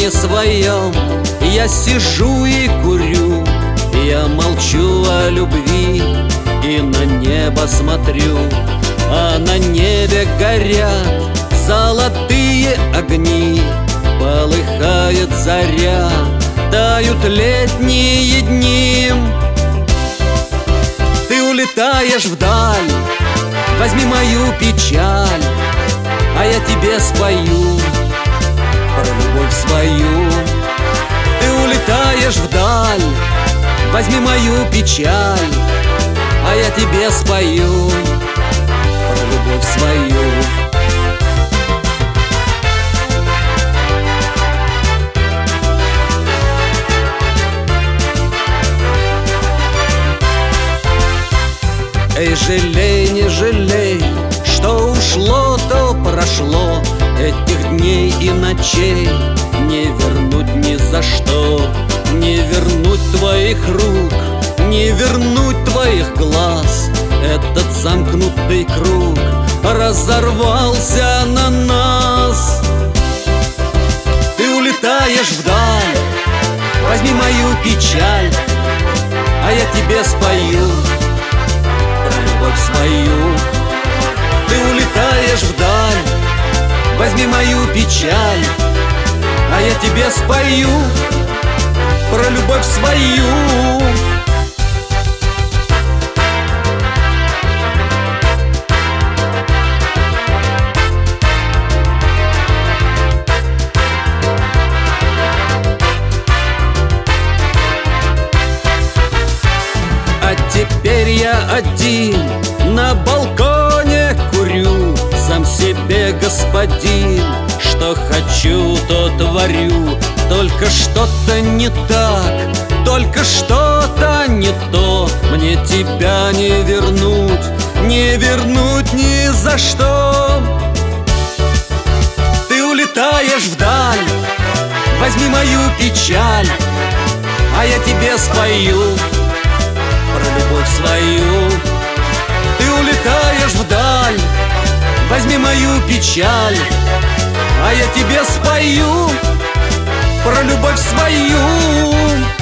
доме своем я сижу и курю, я молчу о любви и на небо смотрю, а на небе горят золотые огни, полыхает заря, тают летние дни. Ты улетаешь вдаль, возьми мою печаль, а я тебе спою про любовь свою. Ты улетаешь вдаль, возьми мою печаль, а я тебе спою про любовь свою. Эй, жалей, не жалей, что ушло, то прошло, этих дней и ночей не вернуть ни за что. Не вернуть твоих рук, не вернуть твоих глаз, этот замкнутый круг разорвался на нас. Ты улетаешь вдаль, возьми мою печаль, а я тебе спою про любовь свою. Ты улетаешь вдаль, возьми мою печаль, а я тебе спою про любовь свою. А теперь я один на балконе курю, сам себе господин, что хочу, то творю. Только что-то не так, только что-то не то, мне тебя не вернуть, не вернуть ни за что. Ты улетаешь вдаль, возьми мою печаль, а я тебе спою про любовь свою. Ты улетаешь вдаль, возьми мою печаль, а я тебе спою про любовь свою.